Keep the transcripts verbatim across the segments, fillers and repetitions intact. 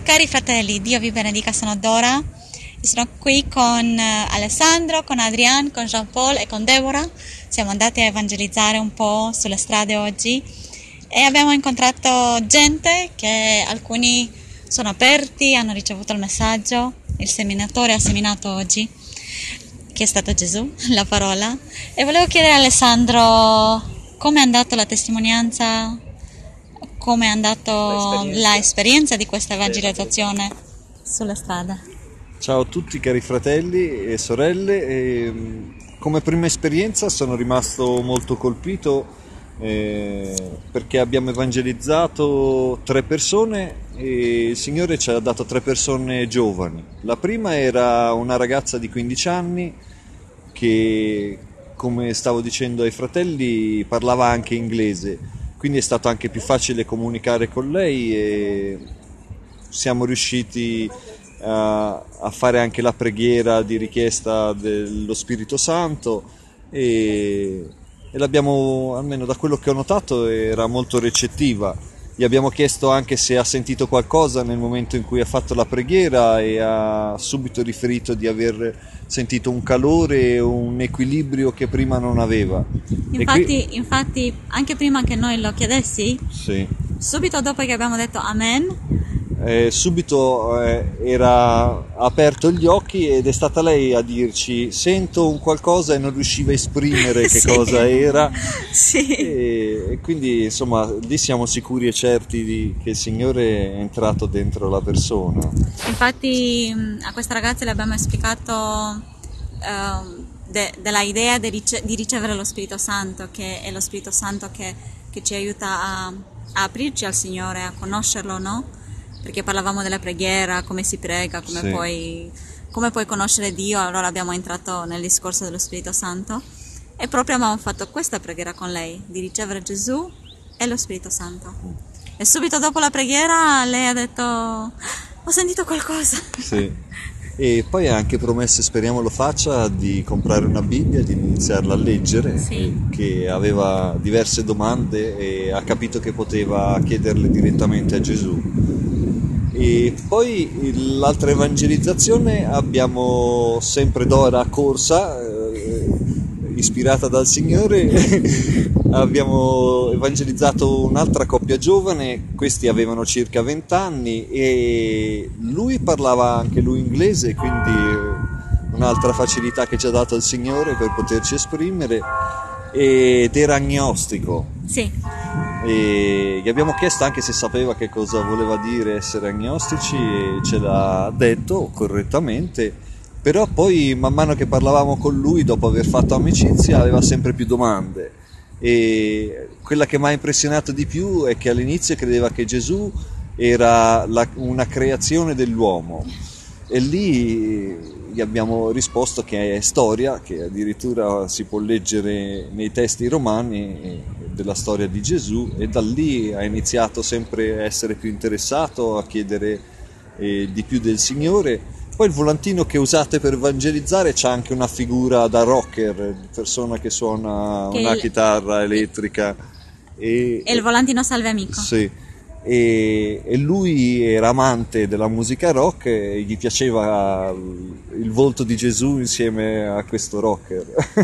Cari fratelli, Dio vi benedica, sono Dora. Sono qui con Alessandro, con Adrian, con Jean-Paul e con Deborah. Siamo andati a evangelizzare un po' sulle strade oggi e abbiamo incontrato gente che alcuni sono aperti, hanno ricevuto il messaggio. Il seminatore ha seminato oggi, che è stato Gesù, la parola. E volevo chiedere a Alessandro come è andata la testimonianza, come è andata l'esperienza di questa evangelizzazione sulla strada. Ciao a tutti cari fratelli e sorelle, e come prima esperienza sono rimasto molto colpito eh, perché abbiamo evangelizzato tre persone e il Signore ci ha dato tre persone giovani. La prima era una ragazza di quindici anni che, come stavo dicendo ai fratelli, parlava anche inglese, quindi è stato anche più facile comunicare con lei e siamo riusciti a, a fare anche la preghiera di richiesta dello Spirito Santo e, e l'abbiamo, almeno da quello che ho notato, era molto recettiva. Gli abbiamo chiesto anche se ha sentito qualcosa nel momento in cui ha fatto la preghiera e ha subito riferito di aver sentito un calore, un equilibrio che prima non aveva. Infatti, qui... infatti anche prima che noi lo chiedessi, sì. subito dopo che abbiamo detto Amen, Eh, subito eh, era aperto gli occhi ed è stata lei a dirci sento un qualcosa e non riusciva a esprimere che sì. cosa era. Sì. E, e quindi insomma lì siamo sicuri e certi di, che il Signore è entrato dentro la persona. Infatti a questa ragazza le abbiamo esplicato uh, de, della idea di, rice- di ricevere lo Spirito Santo, che è lo Spirito Santo che, che ci aiuta a, a aprirci al Signore, a conoscerlo, no? Perché parlavamo della preghiera, come si prega, come, sì. puoi, come puoi conoscere Dio. Allora abbiamo entrato nel discorso dello Spirito Santo e proprio abbiamo fatto questa preghiera con lei, di ricevere Gesù e lo Spirito Santo. E subito dopo la preghiera lei ha detto ho sentito qualcosa. Sì. E poi ha anche promesso, speriamo lo faccia, di comprare una Bibbia, di iniziarla a leggere, sì. Che aveva diverse domande e ha capito che poteva chiederle direttamente a Gesù. E poi l'altra evangelizzazione abbiamo sempre Dora corsa, eh, ispirata dal Signore, abbiamo evangelizzato un'altra coppia giovane, questi avevano circa venti anni e lui parlava anche lui inglese, quindi un'altra facilità che ci ha dato il Signore per poterci esprimere, ed era agnostico. Sì. E gli abbiamo chiesto anche se sapeva che cosa voleva dire essere agnostici e ce l'ha detto correttamente, però poi man mano che parlavamo con lui, dopo aver fatto amicizia, aveva sempre più domande e quella che mi ha impressionato di più è che all'inizio credeva che Gesù era la, una creazione dell'uomo e lì gli abbiamo risposto che è storia, che addirittura si può leggere nei testi romani della storia di Gesù, e da lì ha iniziato sempre a essere più interessato, a chiedere eh, di più del Signore. Poi il volantino che usate per evangelizzare c'ha anche una figura da rocker, persona che suona che una il... chitarra elettrica. E, e il volantino Salve Amico. Sì. E, e lui era amante della musica rock e gli piaceva il volto di Gesù insieme a questo rocker.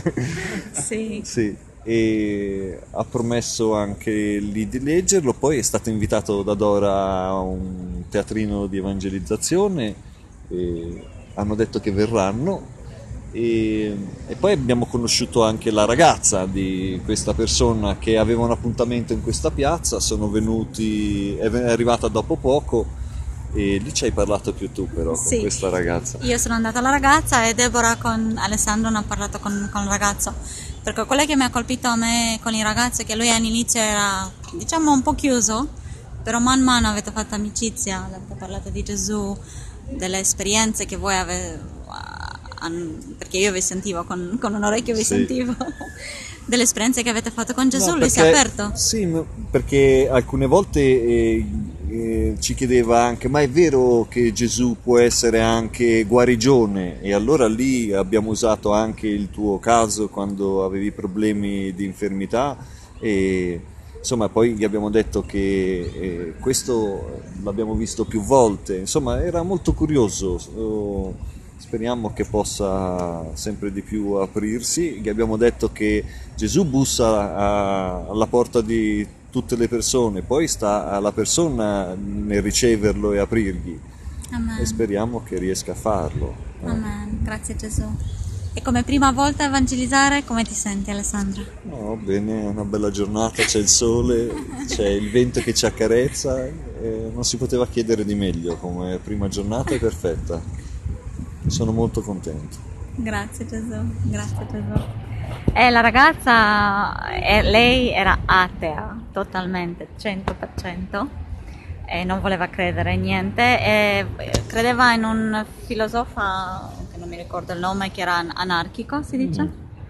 Sì. Sì. E ha promesso anche lì di leggerlo, poi è stato invitato da Dora a un teatrino di evangelizzazione e hanno detto che verranno. E, e poi abbiamo conosciuto anche la ragazza di questa persona che aveva un appuntamento in questa piazza, sono venuti, è arrivata dopo poco e lì ci hai parlato più tu però sì. Con questa ragazza. Io sono andata alla ragazza e Deborah con Alessandro hanno parlato con, con il ragazzo, perché quello che mi ha colpito a me con i ragazzi è che lui all'inizio era, diciamo, un po' chiuso, però man mano avete fatto amicizia, avete parlato di Gesù, delle esperienze che voi avete, perché io vi sentivo con, con un orecchio vi sì. sentivo delle esperienze che avete fatto con Gesù, no, lui perché, si è aperto. Sì, perché alcune volte eh, eh, ci chiedeva anche ma è vero che Gesù può essere anche guarigione, e allora lì abbiamo usato anche il tuo caso quando avevi problemi di infermità e insomma poi gli abbiamo detto che eh, questo l'abbiamo visto più volte, insomma era molto curioso. Oh, speriamo che possa sempre di più aprirsi. Gli abbiamo detto che Gesù bussa a, alla porta di tutte le persone, poi sta alla persona nel riceverlo e aprirgli. Amen. E speriamo che riesca a farlo. Eh. Amen. Grazie Gesù. E come prima volta evangelizzare, come ti senti, Alessandro? No, bene, è una bella giornata, c'è il sole, c'è il vento che ci accarezza, e non si poteva chiedere di meglio, come prima giornata è perfetta. Sono molto contento. Grazie Gesù, grazie Gesù. E la ragazza, eh, lei era atea, totalmente, cento per cento, e non voleva credere in niente, e credeva in un filosofo, che non mi ricordo il nome, che era anarchico, si dice? Mm.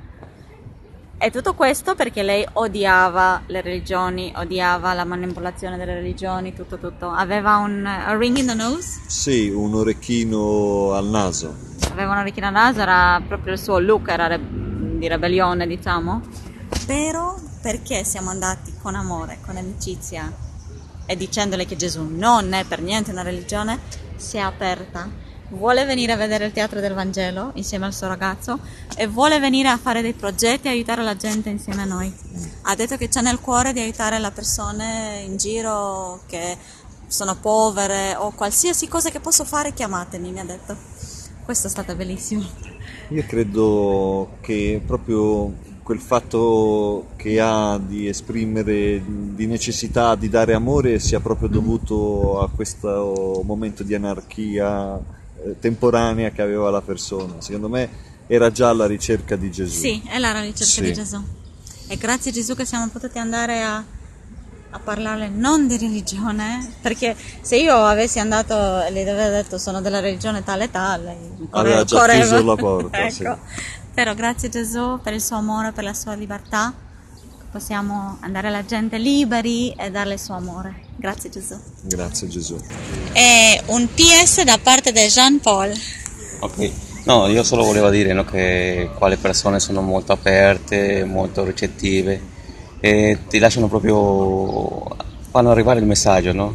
E tutto questo perché lei odiava le religioni, odiava la manipolazione delle religioni, tutto tutto. Aveva un a ring in the nose? Sì, un orecchino al naso. Aveva un orecchino al naso, era proprio il suo look, era re- di ribellione, diciamo. Però perché siamo andati con amore, con amicizia e dicendole che Gesù non è per niente una religione, si è aperta. Vuole venire a vedere il teatro del Vangelo insieme al suo ragazzo e vuole venire a fare dei progetti e aiutare la gente insieme a noi. Ha detto che c'è nel cuore di aiutare le persone in giro che sono povere o qualsiasi cosa che posso fare, chiamatemi, mi ha detto. Questo è stato bellissimo. Io credo che proprio quel fatto che ha di esprimere, di necessità di dare amore sia proprio dovuto a questo momento di anarchia temporanea che aveva la persona. Secondo me era già alla ricerca di Gesù. Sì, è la ricerca sì. di Gesù. E grazie a Gesù che siamo potuti andare a, a parlarle non di religione, perché se io avessi andato e le avessi detto sono della religione tale e tale, aveva già correva. chiuso la porta. Ecco. Sì. Però grazie a Gesù per il suo amore, per la sua libertà, possiamo andare alla gente liberi e darle il suo amore. Grazie Gesù. Grazie Gesù. E un P S da parte di Jean Paul. Ok, no, io solo volevo dire, no, che qua le persone sono molto aperte, molto ricettive e ti lasciano proprio, fanno arrivare il messaggio, no?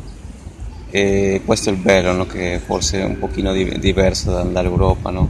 E questo è il bello, no? Che forse è un pochino di, diverso dall'Europa, no?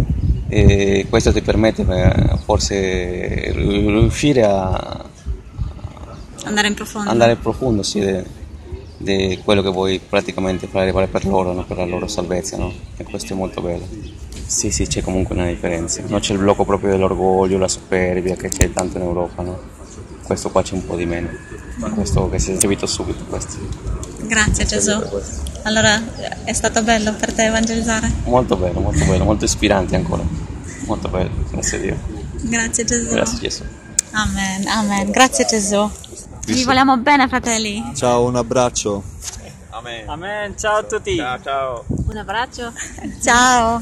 E questo ti permette forse riuscire a andare in profondo, andare in profondo sì, di quello che vuoi praticamente far arrivare per loro, no? Per la loro salvezza, no? E questo è molto bello. Sì, sì, c'è comunque una differenza, non c'è il blocco proprio dell'orgoglio, la superbia che c'è tanto in Europa, no? Questo qua c'è un po' di meno, questo che si è capito subito questo. Grazie Gesù. Allora è stato bello per te evangelizzare? Molto bello, molto bello, molto ispirante ancora, molto bello, grazie a Dio. Grazie Gesù. Grazie Gesù. Amen, amen, grazie Gesù. Vi vogliamo bene fratelli. Ciao, un abbraccio. Amen. Amen, ciao a tutti. Ciao, ciao. Un abbraccio. Ciao.